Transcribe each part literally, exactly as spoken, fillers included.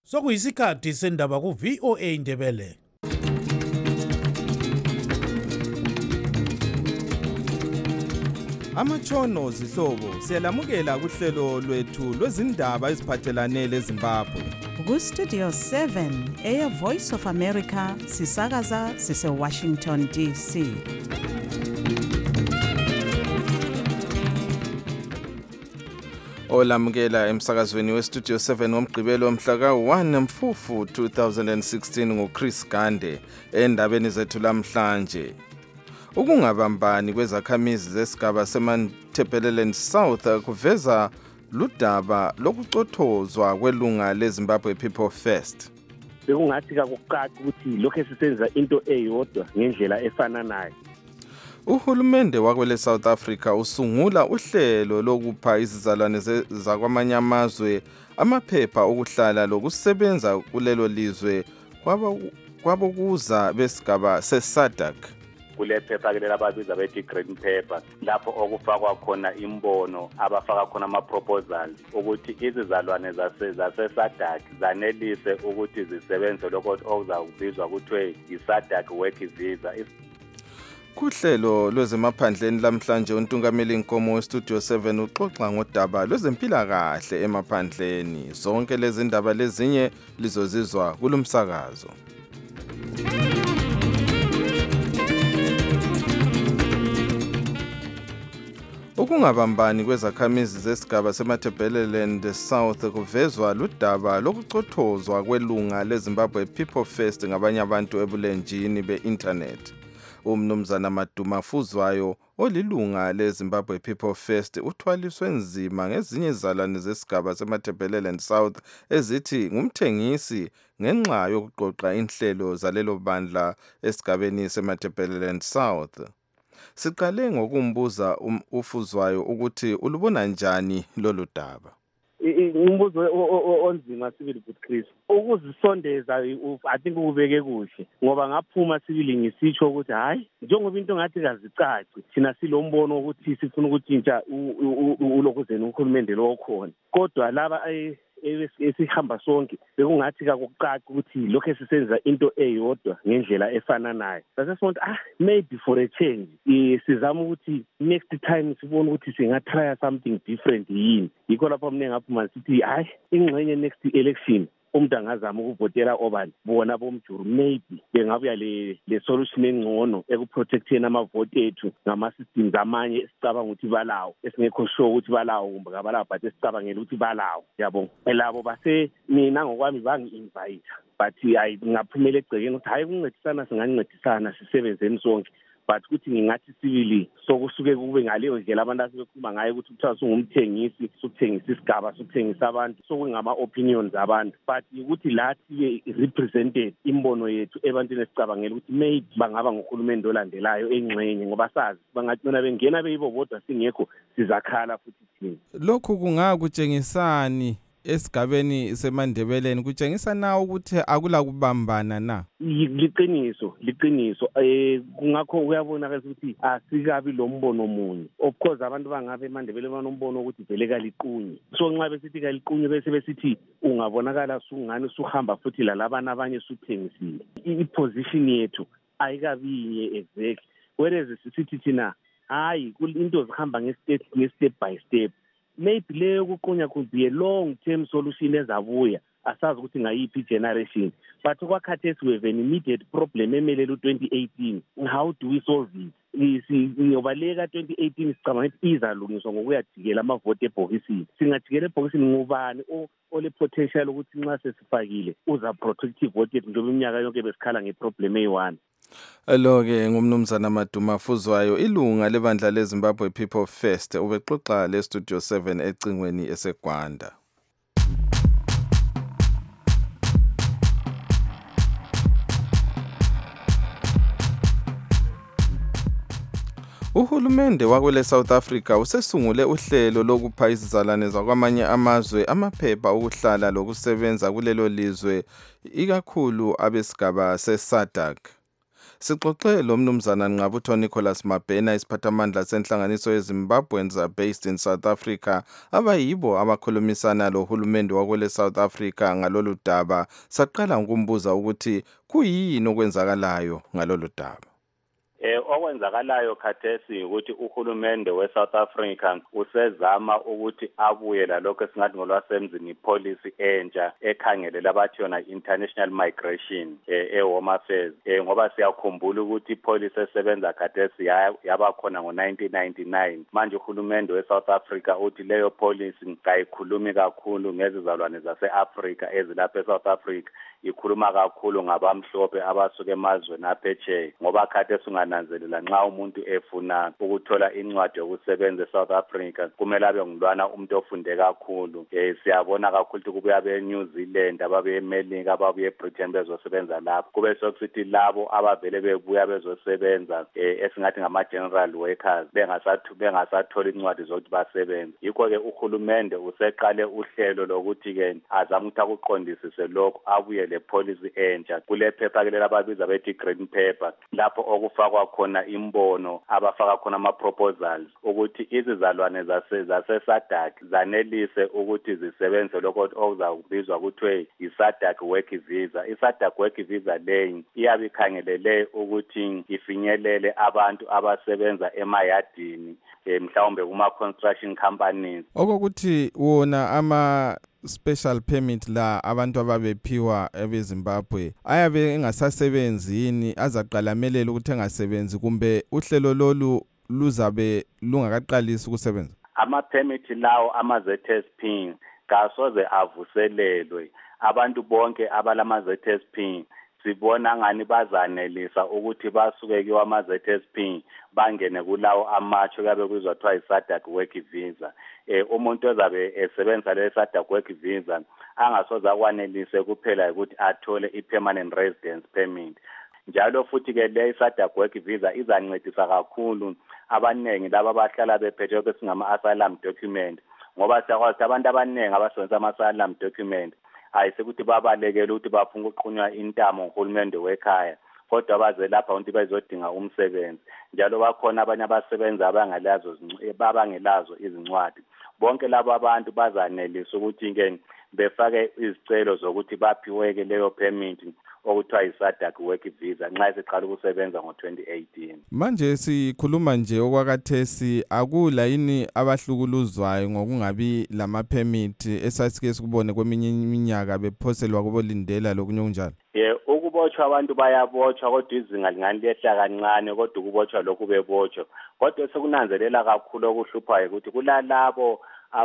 Sokuyisikhathi sendaba ku V O A Ndebele. Amatshono zihlobo siyalamukela kuhlelo lwethu lwezindaba eziphathelane leZimbabwe. Ku Studio seven Air Voice of America sisakaza sise Washington D C. Olamukela emsakazweni we Studio seven ngomgqibelo mhla ka one Mfufu two thousand sixteen ngoChris Gande endabeni zethu lamhlanje. Ukungabambani kwezakhamizi zesigaba seMantebelela South kuveza ludaba lokucothozwa kwelunga leZimbabwe People First. Bekungathi kakucaca ukuthi lokho esisenza into eyodwa ngendlela efananayo. Uhulumende wakwele South Africa usungula uhlelo lokupha izizalwane zakwamanye amazwe amaphepha okuhlala lokusebenza kulelo lizwe kwabokuza besigaba seSADC. Kule phepha ke lababiza bethi green paper lapho okufakwa khona imbono abafaka khona ama proposals ukuthi izizalwane zase zase SADC zanelise ukuthi zisebenze lokho okuzakubizwa kuthiwe iSADC work visa. Kuhlelo lwezemaphandleni lamhlanje untungameli Nkomo we Studio seven uxoxa ngodaba lwezempilakahle emaphandleni. Zonke lezi ndaba lezinye lizozizwa kulomsakazo. Ukungabambani kwezakhamizi zesigaba seMantebelela South kuvezwa ludaba lokucothozwa kwelunga leZimbabwe People First ngabanye abantu ebulenjini be-internet. Umnumzana Maduma Fuzwayo olilunga leZimbabwe People First uthwaliswe nzima ngezinye izalwane zesigaba seMantebelela South ezithi ngumthengisi ngenxa yokuqoqa inhlelo zalelo bandla esigabeni seMantebelela South. Siqale ngokumbuza uFuzwayo ukuthi ulubona njani lolu daba. Umbuzo onzima sibili but Chris. Ukuzisondeza I think ubeke kuhle ngoba ngaphuma sibili ngisitsho ukuthi hayi njengoba into ngathi kazicaci thina silombono ukuthi sifuna ukuthi intsha ulokuzeni ukhulumende lo khona kodwa laba esihamba sonke bekungathi kakucaca ukuthi lokho esisenza into eyodwa ngendlela efananayo. Sasifuna ah maybe for a change sizama ukuthi next time sibone ukuthi singa try something different yini. Yikho lapho mne ngaphuma sithi hayi ingxenye next election umuntu angazama ukuvotela obani bona bomjuru maybe bengabuya le le solution engcono ekuprotecteni amavote ethu ngama systems amanye esicabanga ukuthi balawo esingekho sure ukuthi balawo kumbe kabalawo but esicabangela ukuthi balawo yabo elabo base mina ngokwami bangi invite but I ngaphumela egcekeni ukuthi hayi ukuncedisana singancedisana sisebenzeni sonke but ukuthi ngingathi sibili sokusuke kube ngaleyo ndlela abantu asebekhuluma ngayo ukuthi kuthiwa sungumthengisi sokuthengisa isigaba sokuthengisa abantu sokungama opinions abantu but ukuthi lathi represented imbono yethu ebantwini esicabangela ukuthi maybe bangaba ngohulumende olandelayo engxenye ngoba sazi bangagcina bengena beyibo bodwa singekho sizakhala futhi thina. Lokhu kungakutshengisani esigabeni seMandebeleni kutshengisa na ukuthi akula kubambana na? Liqiniso liqiniso eh kungakho uyabona ukuthi asikabi lo mbono munye. Of course abantu bangabe eMandebele banombono ukuthi vele kaliqunye so nxa besithi kaliqunye bese besithi ungabonakala sungani suhamba futhi lalabana abanye suthengisile. I-position yethu ayikabinye exactly whereas sithi thina hayi into zihamba nge-step nge-step by step. Maybe leyo kuqunya could be a long term solution ezabuya asazi ukuthi ngayiphi generation but kwakhathesi we have an immediate problem emelele twenty eighteen. How do we solve it? Ngiyobaleka twenty eighteen sicabanga ukuthi izalungiswa ngokuyajikela amavote ebhokisini. Singajikela ebhokisini ngubani ole potential ukuthi nxa sesifakile uza protective vote njengoba iminyaka yonke besikhala ngeproblem eyi-one. Elo ke ngumnumzana Maduma Fuzwayo ilunga lebandla leZimbabwe People First ubexoxa le Studio seven ecingweni eseGwanda. Uhulumende wakwele South Africa usesungule uhlelo lokupha izizalwane zakwamanye amazwe amaphepha okuhlala lokusebenza kulelo lizwe ikakhulu abesigaba seSADC. Sixoxe lo mnumzana Nqabutho Nicholas Mabhena isiphathamandla senhlanganiso yeZimbabweans based in South Africa abayibo abakhulumisana lo hulumende wakwele South Africa ngalolu daba. Saqala ngokumbuza ukuthi kuyini okwenzakalayo ngalolu daba. Eh okwenzakalayo khathesi ukuthi uhulumende weSouth Africa usezama ukuthi abuye lalokho esingathi ngolwasemzini policy entsha ekhangele labathi yona international migration eh eHome Affairs eh ngoba siyakhumbula ukuthi policy esebenza khathesi yaba khona ngo nineteen ninety-nine. Manje uhulumende weSouth Africa uthi leyo policy kayikhulumi kakhulu ngezizalwane zaseAfrica ezilapha eSouth Africa, ikhuluma kakhulu ngabamhlophe abasuka emazweni aphetsheya ngoba khathesi nanzelela nxa umuntu efuna ukuthola incwadi yokusebenza eSouth Africa kumele abe ngulwana umuntu ofunde kakhulu. Eh siyabona kakhulu ukuthi kubuya be New Zealand, ababe eMelika, ababuye eBritain bezosebenza lapho. Kube sokusithi labo abavele bebuya bezosebenza eh esingathi ngama general workers bengasathu bengasathola incwadi zokuthi basebenze. Yikho ke uhulumende useqale uhlelo lokuthi ke azama ukuthi akuqondisise lokho abuye le policy entsha kule phepha ke lababiza bethi green paper lapho okufakwa khona imbono abafaka khona ama proposals ukuthi izizalwane zase zase SADC zanelise ukuthi zisebenze lokho okuzakubizwa ukuthi iSADC work visa. iSADC work visa leyi iyabe ikhangelele ukuthi ifinyelele abantu abasebenza emayadini mhlawumbe kuma construction companies. Okokuthi wona ama special permit la abantu ababephiwa ebeZimbabwe ayabe engasasebenzi yini azaqalamelela ukuthi engasebenzi kumbe uhlelo lolu luzabe lungakaqalisi ukusebenza? Ama permit lawo ama Z S P kasoze avuselelwe. Abantu bonke abalama Z S P sibona ngani bazanelisa ukuthi basuke kiwa ama Z S P bangene kulawo amatsho kabe kuzwa kuthiwa iSADC work visa. Eh umuntu ozabe esebenza le SADC work visa angasoza kwanelise kuphela ukuthi athole ipermanent residence permit. Njalo futhi ke le SADC work visa izancedisa kakhulu abanengi laba abahlala bephethe kwesingama asylum document ngoba siyakwazi abantu abanengi abasebenzisa ama asylum document ayisekuthi babalekele ukuthi bafuna ukuqunywa intamo ngohulumende wekhaya kodwa baze lapha ukuthi bazodinga umsebenzi. Njalo bakhona abanye abasebenza abangalazo babangelazo izincwadi. Bonke labo abantu bazanelisa ukuthi ke befake izicelo zokuthi baphiweke leyo permit okuthiwa iSADC work visa nxa seqala ukusebenza ngo twenty eighteen. Manje sikhuluma nje okwakathesi akula yini abahlukuluzwayo ngokungabi lama permit esasike sikubone kweminye iminyaka bephoselwa kubolindela lokunye kunjalo? Yeah, ukubotshwa abantu bayabotshwa kodwa izinga lingani liyehla kancane kodwa ukubotshwa lokhu bebotshwa. Kodwa sekunanzelela kakhulu okuhluphayo ukuthi kulalabo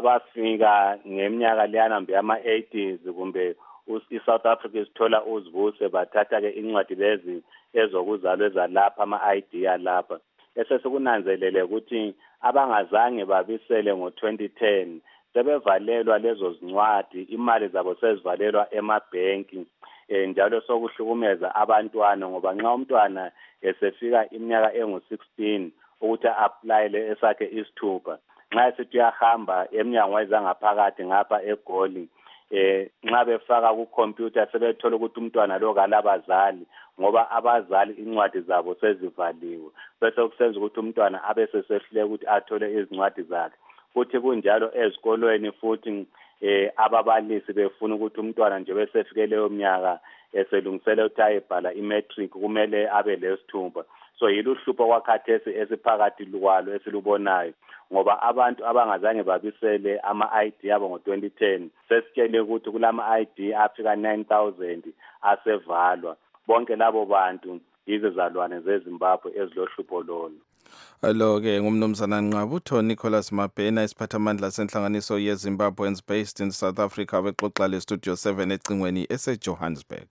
abafika ngeminyaka leyanambe yama eighties kumbe iSouth Africa isithola uzibuse bathatha ke incwadi lezi ezokuzalwa ezalapha ama I D alapha. Ese sekunanzelele ukuthi abangazange babisele ngo twenty ten sebevalelwa lezo zincwadi, imali zabo sezivalelwa emabhenki. Eh njalo sokuhlukumeza abantwana ngoba nxa umntwana esefika iminyaka engu sixteen ukuthi apply le esakhe isithupha nxa esithi uyahamba eminyango wezangaphakathi ngapha eGoli eh nxa befaka ku computer sebethola ukuthi umntwana lo kalabazali ngoba abazali incwadi zabo sezivaliwe bese kusenza ukuthi umntwana abe sesehluleka ukuthi athole izincwadi zakhe. Futhi kunjalo ezikolweni futhi eh ababalisi befuna ukuthi umntwana nje besefike leyo minyaka eselungisele ukuthi ayebhala imatric kumele abe lesithupha. So yiluhlupho kwakhathesi esiphakathi kwalo esilubonayo ngoba abantu abangazange babisele ama I D yabo ngo twenty ten sesitshele ukuthi kulama I D afika nine thousand asevalwa. Bonke labo bantu izizalwane zeZimbabwe ezilohlupho lolo. Alo ke ngumnumzana Nqabutho Nicholas Mabhena isiphathamandla senhlanganiso yeZimbabweans based in South Africa bexoxa le Studio seven ecingweni eseJohannesburg.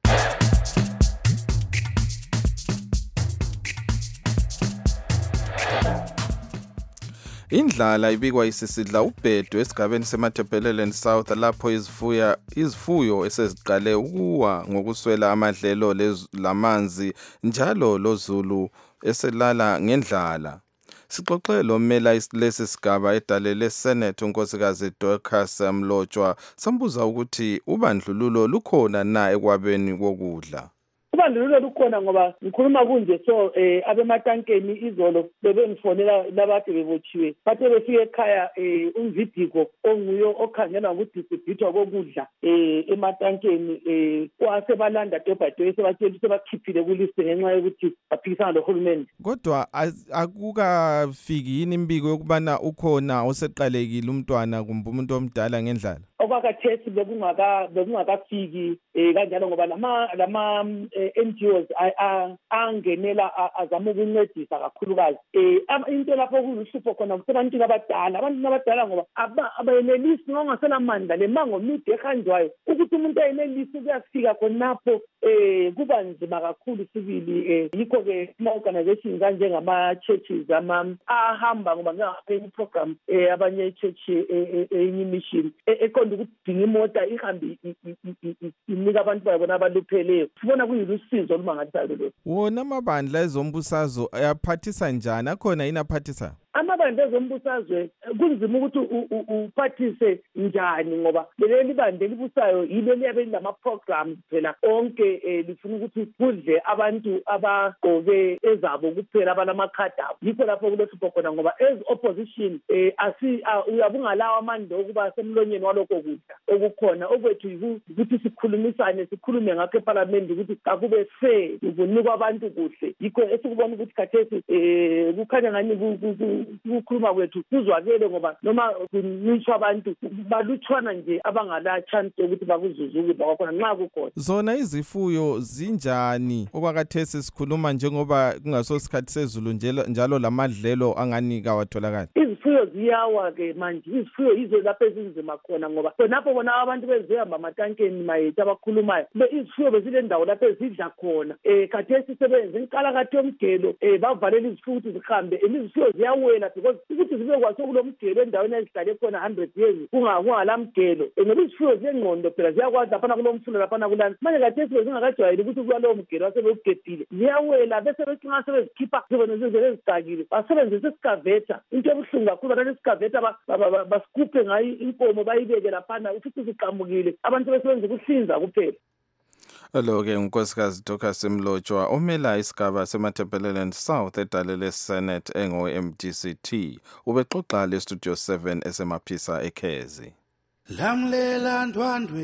Indlala ibikwa isisidla ubhedu esigabeni seMatabeleland South lapho izifuya izifuyo eseziqale ukuwa ngokuswela amadlelo lamanzi njalo lozulu eselala ngendlala. Sixoxe lo mmela lesi sigaba edalele Senate unkosikazi Dorcas Mlotshwa sambuza ukuthi ubandlululo lukhona na ekwabeni kokudla. ubandlululo lukhona ngoba ngikhuluma kunje so eh abematankeni izolo bebengifonela labade bebotshiwe bathe befike ekhaya eh umvidiko onguyo okhangelwa ukudistributwa kokudla eh ematankeni eh kwasebalanda dobhado sebatshela sebakhiphile kuliste ngenxa yokuthi baphikisana lohulumeni. Kodwa akukafiki yini imbiko yokubana ukhona oseqalekile umntwana kumbe umuntu omdala ngendlala? Okwakathesi bekungaka bekungakafiki eh kanjalo ngoba lama lama N G Os angenela azama ukuncedisa kakhulukazi eh into lapho kulusupho khona kubantwini abadala abantu abadala ngoba abayenelisi ngongasela mandla lemango mide ehanjwayo ukuthi umuntu ayenelisi ukuyafika khonapho eh kuba nzima kakhulu sibili eh yikho ke ama organizations njengama churches ama ahamba ngoba ngaphe program eh abanye church enye mission eqonda ukudinga imota ihambe inika abantu bayabona abalupheleyo sibona kuyilusizo olumangalisayo lo. Wona amabandla ezombusazwe ayaphathisa njani akhona yini aphathisa? Amabandla ezombusazwe kunzima ukuthi uphathise njani ngoba leli bande libusayo yilo liyabe lama programs phela onke lifuna ukuthi kudle abantu abagqoke ezabo kuphela abanamakhadi abo yikho lapho kulesipho khona ngoba as opposition asi uyabungalawa amandla okuba semlonyeni walokho kudla okukhona okwethu ukuthi sikhulumisane sikhulume ngakho eParliament ukuthi akube fair ukunikwa abantu kuhle yikho esikubona ukuthi khathesi kukhanya ngani ukukhuluma kwethu kuzwakele ngoba noma kunitshwa abantu balutshwana nje abangala chance ukuthi bakuzuze ukudla kwakhona nxa kukhona. Zona izifuyo zinjani okwakathesi sikhuluma njengoba kungasosikhathi sezulu njalo lamadlelo angani kawatholakala? Izifuyo ziyawa ke manje izifuyo yizo lapho ezinzima khona ngoba khonapho bona abantu bezihamba amatankeni mayethu abakhulumayo izifuyo bezile ndawo lapho ezidla khona eh khathesi sebenza inkala kathi yomgelo eh bavalele izifuyo ukuthi zihambe izifuyo ziyawela because ukuthi zibe kwaso kulomgelo endaweni ezihlale khona one hundred years kungakungala mgelo ngoba izifuyo ziyengqondo phela ziyakwazi lapha kulomfulo lapha kulana manje khathesi bezingakajwayeli ukuthi kulo mgelo wasebegedile ziyawela bese becinga sebezikhipha zibone zizele ezicakile basebenzisa iskaveta into ebuhlungu kakhulu abantu iskaveta basikuphe ngayi inkomo bayibeke lapha ukuthi ziqamukile abantu besebenza ukuhlinza kuphela. Hello ke unkosikazi Dorcas Mlotshwa omela isigaba seMatabeleland South edalele Senate engo M D C T ubexoxa le Studio seven esemaphisa eKhezi. Lamlela ndwandwe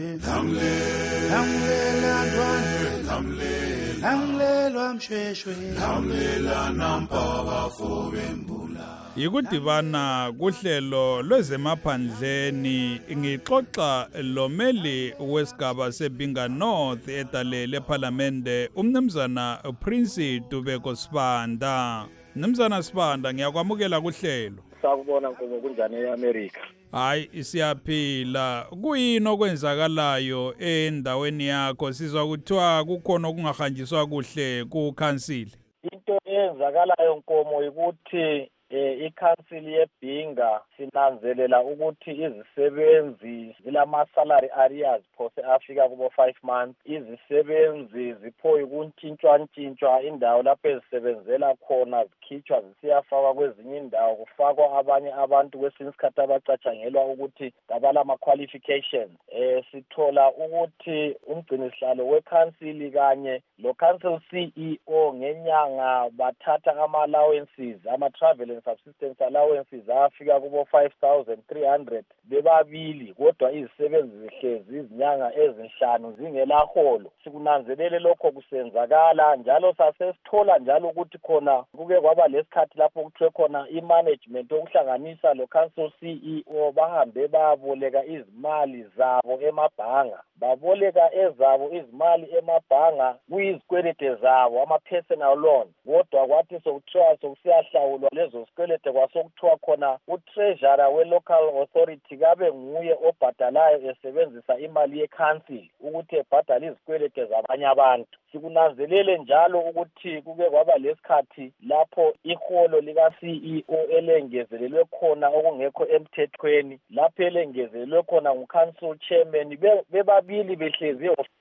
lamlela lamlela ndwandwe lamlela lamlela mshweshwe lamlela nampaba fobembula. Yikudibana kuhlelo lwezemaphandleni ngixoxa lomeli wesigaba seBinga North edalele eParliament umnumzana Prince Dubeko Sibanda. Mnumzana Sibanda ngiyakwamukela kuhlelo. Sakubona nkomo kunjani eAmerica? Hayi isiyaphila kuyini okwenzakalayo endaweni yakho sizwa kuthiwa kukhona okungahanjiswa kuhle ku council. Into eyenzakalayo nkomo ukuthi eh i-council yeBinga sinanzelela ukuthi izisebenzi zilama salary arrears phose afika kubo five months izisebenzi ziphoyi kuntshintshwa ntshintshwa indawo lapho ezisebenzela khona zikhitshwa zisiyafakwa kwezinye indawo kufakwa abanye abantu kwesinye isikhathi abacatshangelwa ukuthi abalama qualifications eh sithola ukuthi umgcinisihlalo we-council kanye lo council C E O ngenyanga bathatha ama allowances ama travel subsistence allowances afika kubo five thousand three hundred bebabili kodwa izisebenzi zihlezi izinyanga ezinhlanu zingelaholo. Sikunanzelele lokho kusenzakala njalo sasesithola njalo ukuthi khona kuke kwaba lesikhathi lapho kuthiwe khona i-management okuhlanganisa lo council C E O bahambe baboleka izimali zabo emabhanga baboleka ezabo izimali emabhanga kuyizikwelede zabo ama-personal loan kodwa kwathi sokuthiwa sokusiyahlawulwa lezo sikwelede kwasokuthiwa khona u-treasurer we-local authority kabe nguye obhadalayo esebenzisa imali ye-council ukuthi ebhadale izikwelede zabanye abantu. Sikunanzelele njalo ukuthi kuke kwaba lesikhathi lapho iholo lika-C E O elengezelelwe khona okungekho emthethweni lapho elengezelelwe khona ngu-council chairman bebabili behlezi e-ofisini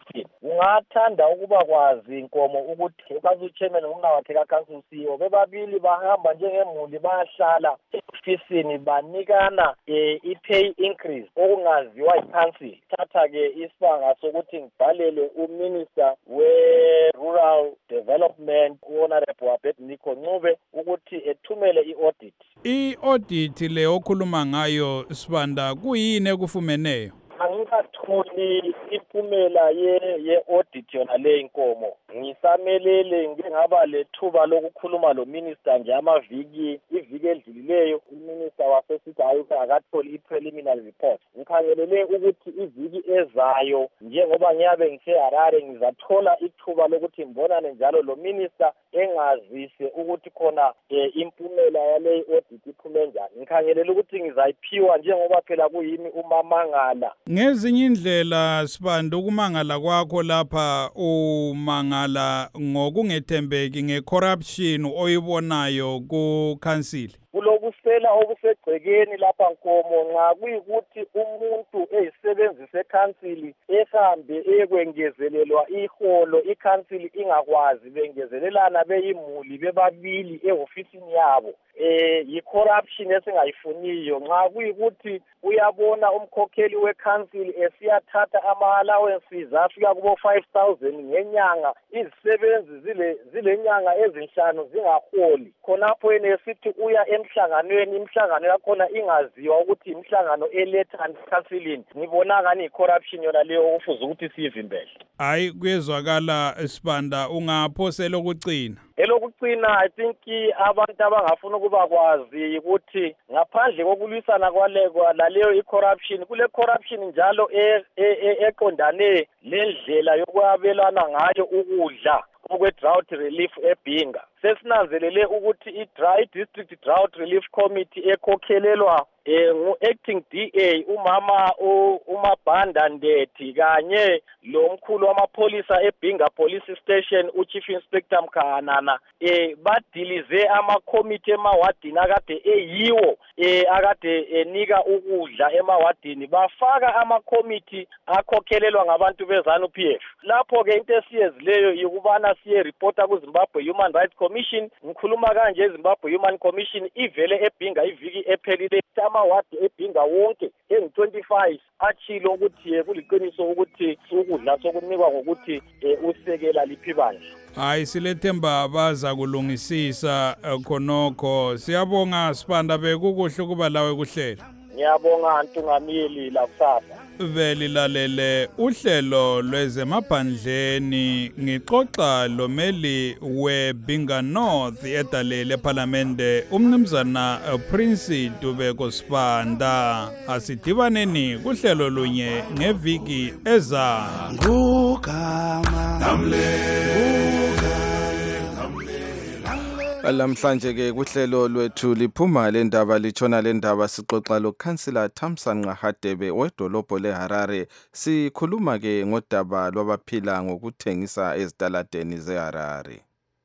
ungathanda ukuba kwazi inkomo ukuthi ukazi uchairman nomnawakhe ka-council C E O bebabili bahamba njengemuli bayahlala e-ofisini banikana eh, i-pay increase okungaziwa yi-council. Thatha-ke isibanga sokuthi ngibhalele uminister we-rural development u-honorable Abednego Ncube ukuthi ethumele i-audit. I-audit le okhuluma ngayo Sibanda kuyini ekufumeneyo? Angikatholi impumela ye-audit yona le inkomo. Ngisamelele ngike ngaba lethuba lokukhuluma lo minister nje amaviki iviki edlulileyo. Uminister wasesithi hayi akatholi i-preliminary report. Ngikhangelele ukuthi iviki ezayo njengoba ngiyabe ngise-Harare ngizathola ithuba lokuthi ngibonane njalo lo minister engazise ukuthi khona eh, impumela yale audit iphume njani. Ngikhangelele ukuthi ngizayiphiwa njengoba phela kuyimi umamangala. Ngezinye indlela Sibanda ukumangala kwakho lapha umangala ngokungethembeki ngecorruption oyibonayo ku council. Kulobusela obusegcekeni lapha Nkomo nxa kuyikuthi umuntu eyisebenzisa eCouncil ehambe ekwengezelelwa iholo iCouncil ingakwazi bengezelelana beyimuli bebabili eofisini yabo eh yicorruption esingayifuniyo. Nxa kuyikuthi uyabona umkhokheli weCouncil esiyathatha ama allowances afika kubo five thousand ngenyanga, izisebenzi zile zilenyanga ezinhlanu zingaholi. Khonapho yena esithi uya emhlanganweni, imhlangano yakhona ingaziwa ukuthi imhlangano elethani eCouncilini. Ngibona ngani icorruption yona leyo ofuza ukuthi siyivimbele. Hayi kuyezwakala Sibanda, ungaphosela ukucina. Elokucina I think abantu abangafuna ukuba kwazi ukuthi ngaphandle kokulwisana kwalekwa laleyo i-corruption kule corruption njalo eqondane lendlela yokwabelana ngayo ukudla okwe-drought relief eBhinga. Sesinanzelele ukuthi i-Dry District Drought Relief Committee ekhokhelelwa eh ngu-acting D A umama uMabhanda Ndethi kanye lo mkhulu wamapholisa eBhinga Police Station uChief Inspector Mkhanana eh badilize ama-committee emawadini akade eyiwo eh akade enika ukudla emawadini, bafaka ama-committee akhokhelelwa ngabantu bezanu P F. Lapho ke into esiyezileyo yikubana siye reporta ku Zimbabwe Human Rights Commission. Ngikhuluma kanje Zimbabwe Human Commission ivele eBhinga iviki ephelile amawadi eBhinga wonke engu twenty-five achilo ukuthi kuliqiniso ukuthi ukudla sokunikwa ngokuthi usekela liphi bandla. Hayi silethemba baza kulungisisa khonokho. Siyabonga Sibanda, bekukuhle kuba lawe kuhlela. Ngiyabonga Ntungamili la kusasa. Veli lalele uhlelo lwezemaphandleni ngixoxa lomeli weBhinga North edalele eParliamente umnumzana Prince Dubeko Sibanda. Asidibaneni kuhlelo lunye ngeviki eza. Ngugama namle Lamhlanje ke kuhlelo lwethu liphuma le ndaba litshona le ndaba sixoxa lo Councillor Thamsanqa Hadebe wedolobho leHarare. Sikhuluma ke ngodaba lwabaphila ngokuthengisa ezitaladeni zeHarare.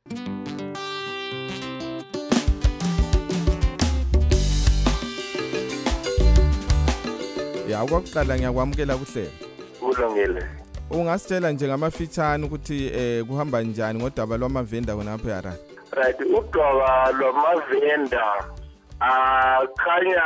Ya kwakuqala ngiyakwamukela kuhlelo. Kulungile. Ungasitshela nje ngamafitshane ukuthi eh kuhamba njani ngodaba lwamavenda khona lapha eHarare? Right, udaba lwamavenda akhanya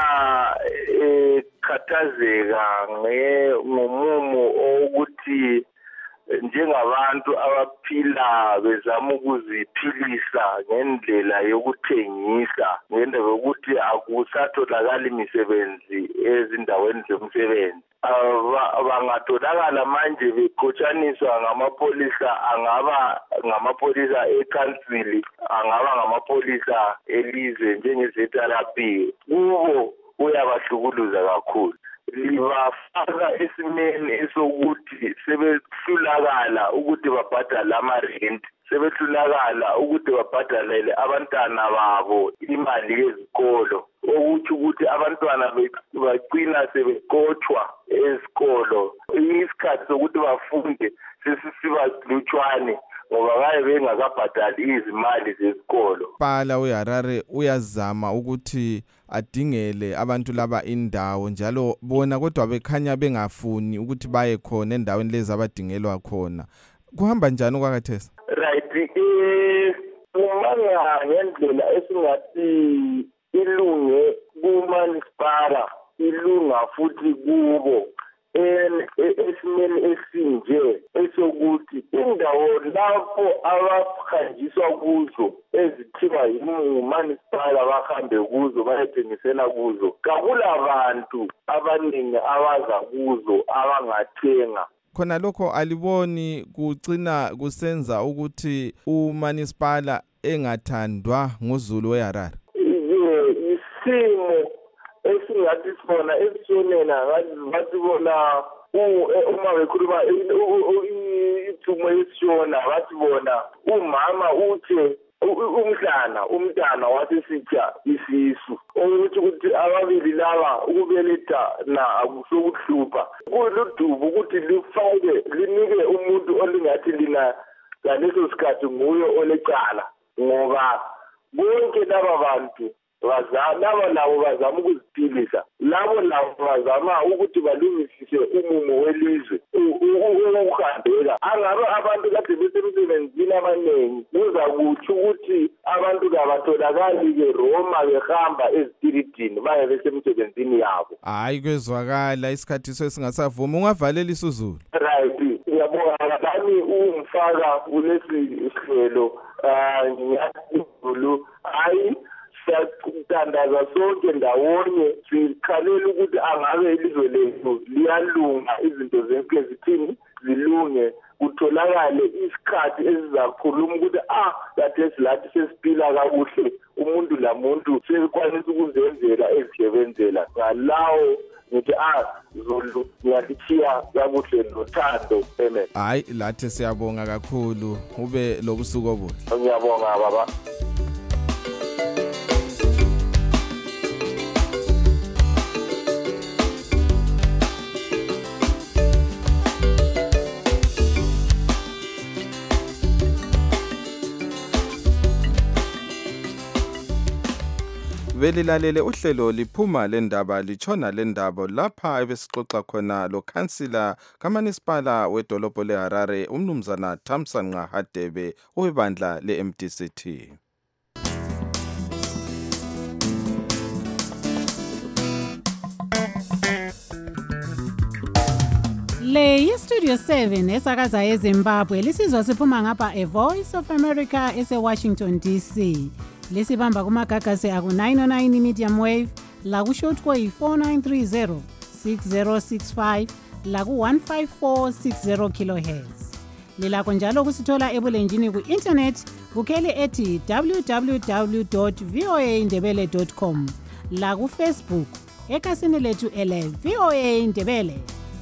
ekhathazeka ngomumo ukuthi njengabantu abaphila bezama ukuziphilisa ngendlela yokuthengisa, ngendaba yokuthi akusatholakali imisebenzi ezindaweni zomsebenzi. Bangatholakala manje beqotshaniswa ngamapholisa, angaba ngamapholisa eCouncil, angaba ngamapholisa elizwe njenge-Z R P. Kubo uyabahlukuluza kakhulu. Libafaka esimeni esokuthi sebehlulakala ukuthi babhadale ama-rent, sebehlulakala ukuthi babhadalele abantwana babo imali yezikolo, okuthi ukuthi abantwana bagcina sebeqotshwa ezikolo. Isikhathi sokuthi bafunde sesisiba lutshwane ngoba baye bengakabhadali izimali zesikolo. Pala weHarare uyazama ukuthi adingele abantu laba indawo njalo bona kodwa bekhanya bengafuni ukuthi baye khona endaweni lezi abadingelwa khona. Kuhamba njani okwakathesa? Right, eh umanga ngendlela esingathi ilunge kumanisipala, ilunga futhi kubo esimeni esinje esokuthi indawo lapho abahanjiswa kuzo ezithiwa yimunisipala bahambe kuzo bayethengisela kuzo, kakulabantu abaningi abaza kuzo abangathenga. Khona lokho aliboni kucina kusenza ukuthi umanisipala engathandwa nguZulu weHarare? Isimo esingathi sona esonena ngathi bona uma bekhuluma ithumo esishona wathi bona umama uthe umhlana umntana wathi sitya isisu ukuthi ukuthi ababili laba ukubeletha na akusokuhlupha kuludubu ukuthi lifake linike umuntu olingathi lina ngaleso sikhathi nguye olecala ngoba bonke laba bantu bazama labo bazama ukuziphilisa, labo labo bazama ukuthi balungisise umumo welizwe ukuhambela. Angabe abantu kade besemsebenzini abaningi kuza kuthi ukuthi abantu kabatholakali ke Roma behamba ezitiridini baye besemsebenzini yabo. Hayi kwezwakala isikhathi sesingasavuma, ungavalela isiZulu. Right, ngiyabonga nami ungifaka kulesi sihlelo ah ngiyazulu hayi siyatandaza sonke ndawonye sikhalela ukuthi angabe ilizwe lethu liyalunga, izinto zonke zithini zilunge, kutholakale isikhathi esizakhuluma ukuthi ah kade silathi sesiphila kakuhle, umuntu lamuntu sekwanisa ukuzenzela ezisebenzela ngalawo ngithi ah Zulu ngiyalithiya kakuhle nothando. Amen. Hayi lathi siyabonga kakhulu, ube lobusuku obuhle. Ngiyabonga baba. Velilalele uhlelo liphuma lendaba lichona lendaba lapha ebesixoxa khona lo councillor kaManisipala wedolobho leHarare umnumzana Thamsanqa Hadebe webandla leM D C T. Le yiStudio seven esakaza eZimbabwe lisizwa siphuma ngapha A Voice of America ese Washington D C. Lesibamba kumagagasi aku nine oh nine medium wave, la ku shortwave four nine three zero six zero six five, la ku one five four six zero kilohertz. Lilakho njalo kusithola ebulenjini ku internet kukhele ethi w w w dot voa ndebele dot com, la ku Facebook ekasini lethu ele VOA Ndebele.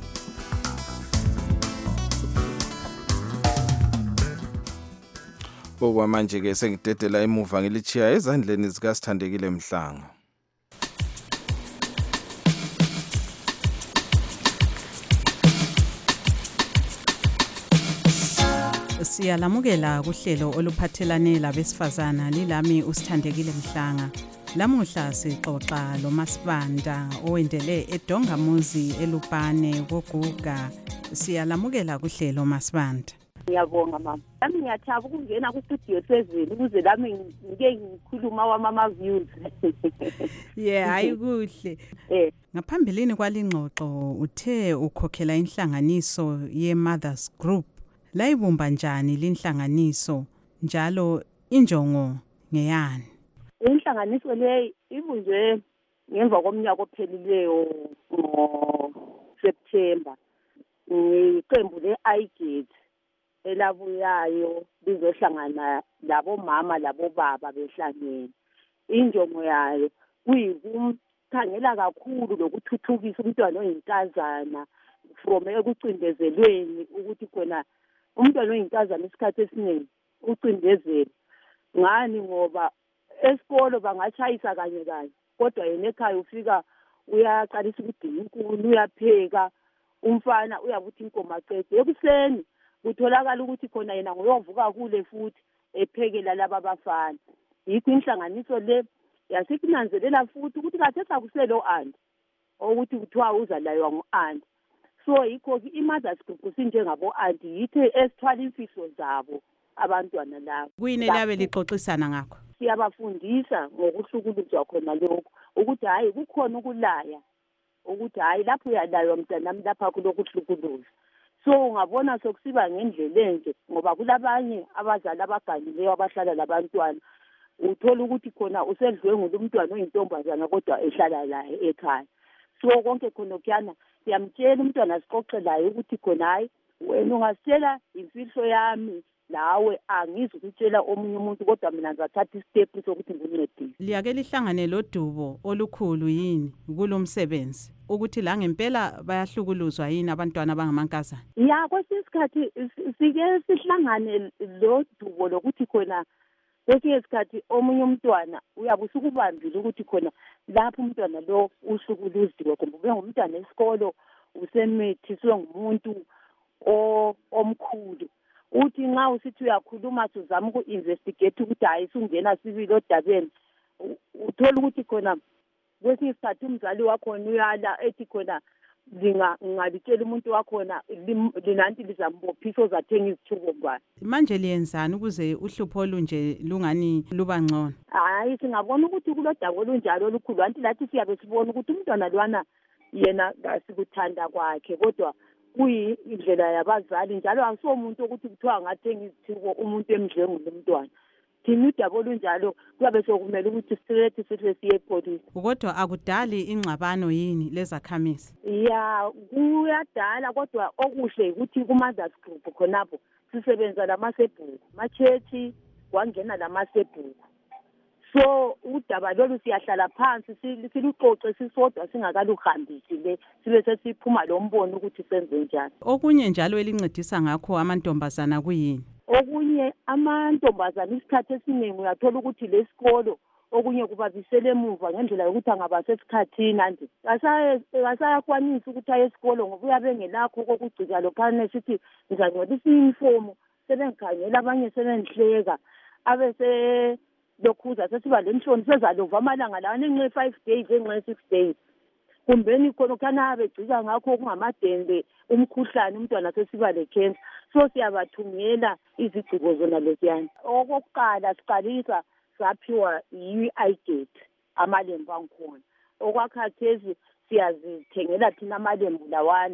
Okwamanje ke sengidedela emuva ngilichiya ezandleni zikaSithandekile Mhlanga. Siyalamukela kuhlelo oluphathelane labesifazana lilami uSithandekile Mhlanga. Lamuhla sixoxa lo Masibanda owendele eDongamuzi eLupane koGuga. Siyalamukela kuhlelo Masibanda. Ngiyabonga mama. Nami ngiyathaba ukungena ku Studio seven ukuze lami ngike ngikhuluma wama views. Yeah, hayi kuhle. Eh, ngaphambilini kwalingxoxo uthe ukhokhela inhlanganiso ye Mothers Group. Layibumba njani linhlanganiso njalo injongo ngeyani? Inhlanganiso le ibunjwe ngemva komnyaka ophelileyo ngo September. Ngiqembu le iGate elabuyayo lizohlangana labo mama labo baba behlangene. Injongo yayo kuyikumkhangela kakhulu lokuthuthukisa umntwana oyinkazana from ekucindezelweni ukuthi khona umntwana oyinkazana isikhathi esiningi ucindezelo. Ngani ngoba esikolo bangachayisa kanye kanye kodwa yena ekhaya ufika uyaqalisa ukudinga inkuni, uyapheka, umfana uyabuthi inkomo aqede ekuseni kutholakala ukuthi khona yena ngoyovuka kule futhi ephekela laba bafana. Yikho inhlanganiso le yasikunanzelela futhi ukuthi kade sakuselo anti ukuthi kuthiwa uza layo ngo-anti. So yikho i-mothers group sinjengabo anti yithe esithwala imfihlo zabo abantwana labo. Kuyini labe lixoxisana ngakho? Siyabafundisa ngokuhlukuluzwa khona lokho ukuthi hayi kukhona ukulaya ukuthi hayi lapho uyalayo mntana lapha kulokuhlukuluzwa. So ungabona sokusiba ngendlela enje ngoba kulabanye abazali abaganileyo abahlala labantwana uthola ukuthi khona usedlwengula umntwana oyintombazana kodwa ehlala laye ekhaya. So konke khona kuyana siyamtshela umntwana asixoxelayo ukuthi khona hayi wena ungasitshela imfihlo yami lawe angizukutshela omunye umuntu kodwa mina ngizathatha istep sokuthi ngincedise. Liyake lihlangane lodubo olukhulu yini kulomsebenzi ukuthi la ngempela bayahlukuluzwa yini abantwana abangamankazana? Ya kwesinye isikhathi sike sihlangane lodubo lokuthi khona kwesinye isikhathi omunye umntwana uyabe usukubambile ukuthi khona lapho umntwana lo uhlukuluziwe kumbe ube ngumntwana esikolo usemithiswe ngumuntu omkhulu. Uthi nxa usithi uyakhuluma sizama uku-investigate ukuthi hayi sungena sibili odabeni uthola ukuthi khona kwesinye isikhathi umzali wakhona uyala ethi khona ngingalitshela umuntu wakhona linanti lizambophisa ozathenga izithubo ngwane. Manje liyenzani ukuze uhlupho olunje lungani luba ngcono? Hayi singabona ukuthi kulodaba olunjalo olukhulu anti lathi siyabe sibona ukuthi umntwana lwana yena kasikuthanda kwakhe kodwa kuyindlela yabazali njalo akuso umuntu ukuthi kuthiwa ngathenga izithubo umuntu emdlengula umntwana. Thina udaba olunjalo kuyabe sokumele ukuthi straight sihle siye epolice. Kodwa akudali ingxabano yini lezakhamisi? Ya kuyadala kodwa okuhle ukuthi ku-mothers group khonapho sisebenza lamasebhuku machechi kwangena lamasebhuku. So udaba lolu siyahlala phansi siluxoxe sisodwa singakaluhambisi le sibe sesiphuma lo mbono ukuthi senze njani. Okunye njalo elincedisa ngakho amantombazana kuyini? Okunye amantombazana isikhathi esiningi uyathola ukuthi lesikolo okunye kubabisele emuva ngendlela yokuthi angabase esikhathini anje akasayakwanisa ukuthi aye esikolo ngoba uyabe engelakho kokugcika lophana sithi ngizangcolisa i-uniform sebengikhangela abanye sebengihleka abese lokhuza sesiba lenhloni sezalova amalanga lawa nenxe five days enxe six days kumbeni khona kana begcika ngakho kungamadende umkhuhlane umntwana sesiba le-cancer. So siyabathungela izigciko zona leziyana. Okokuqala siqalisa saphiwa yi-I-gate amalembu angikhona. Okwakhathesi siyazithengela thina amalembu lawana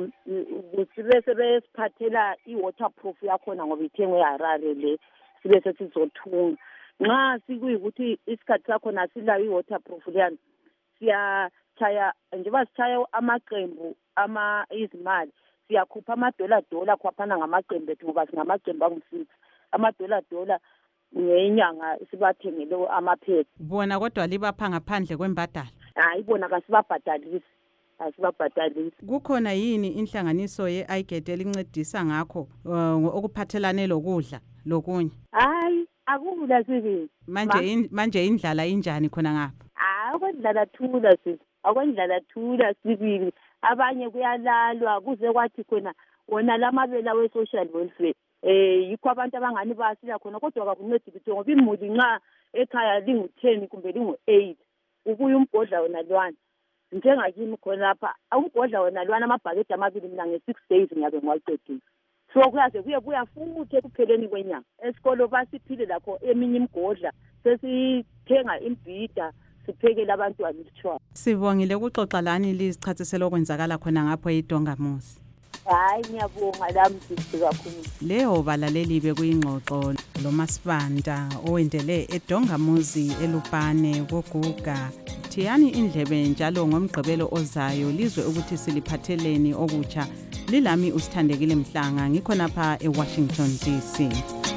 sibe sebesiphathela i-waterproof yakhona ngoba ithengwe eHarare le sibe sesizothunga. Nxa sikuyikuthi isikhathi sakhona silayo i-waterproof leyana siyachaya njengoba sichaya amaqembu ama izimali siyakhupha amadola dola khwaphana ngamaqembu ethu ngoba singamaqembu angu-six amadola dola ngenyanga sibathengele amaphepha. Bona kodwa libapha ngaphandle kwembadala? Hayi bona kasibabhadalisi asibabhadalisi. Kukhona yini inhlanganiso ye-I-gate elincedisa ngakho uh, okuphathelane lokudla lokunye? Hayi akula sibili. Manje in, manje indlala injani khona ngapha? Hayi kwendlala thula sisi akwendlala thula sibili abanye kuyalalwa kuze kwathi khona wona lamabela we-social welfare eh yikho abantu abangani basila khona kodwa akakuncedi ukuthi ngoba imuli nxa ekhaya lingu-ten kumbe lingu-eight ukuya umbhodla wona lwana njengakimi khona lapha umbhodla wona lwana amabhakede amabili mina nge-six days ngiyabe ngiwaqedile. So kuyaze kuye buya futhi ekupheleni kwenyanga esikolo basiphile lakho eminye imgodla sesithenga imbhida siphekele abantwana isitshwala. Sibongile ukuxoxa lani lizichathisela okwenzakala khona ngapho eDongamuzi. Hayi ngiyabonga lami sithi kakhulu. Leyo balaleli bekuyingxoxo lo Masibanda owendele eDongamuzi eLupane koGuga. Thiyani indlebe njalo ngomgqibelo ozayo lizwe ukuthi siliphatheleni okutsha. Lilami usithandekile Mhlanga ngikhona pha eWashington D C.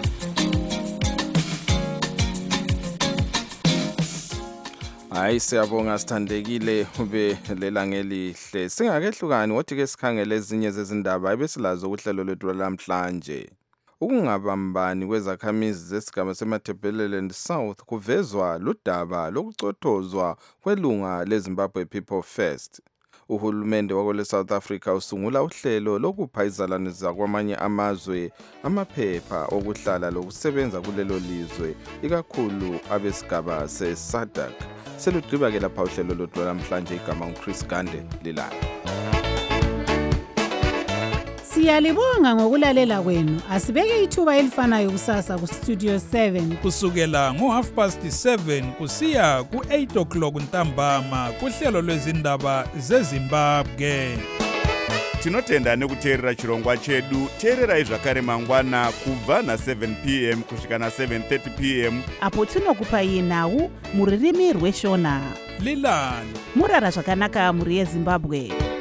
Hayi siyabonga sithandekile ube lelangelihle. Singakehlukani wothi ke sikhangele ezinye zezindaba ebesilazo kuhlelo lwethu lamhlanje. Ukungabambani kwezakhamizi zesigaba seMatabeleland South kuvezwa ludaba lokucothozwa kwelunga leZimbabwe People First. Uhulumende wakole South Africa usungula uhlelo lokupha izalwane zakwamanye amazwe amaphepha okuhlala lokusebenza kulelo lizwe ikakhulu abesigaba se-SADC. Selugqiba ke lapha uhlelo lodwa namhlanje igama nguChris Gande lilala. Siyalibonga ngokulalela kwenu. Asibeke ithuba elifanayo kusasa ku Studio seven kusukela ngo half past seven kusiya ku eight o'clock ntambama kuhlelo lwezindaba zeZimbabwe. Tinotenda nekuteerera chirongwa chedu. Teererai zvakare mangwana kubva na seven p m kusvika na seven thirty p m apo tinokupai nhau muririmi rweshona. Lilani murara zvakanaka muri yeZimbabwe.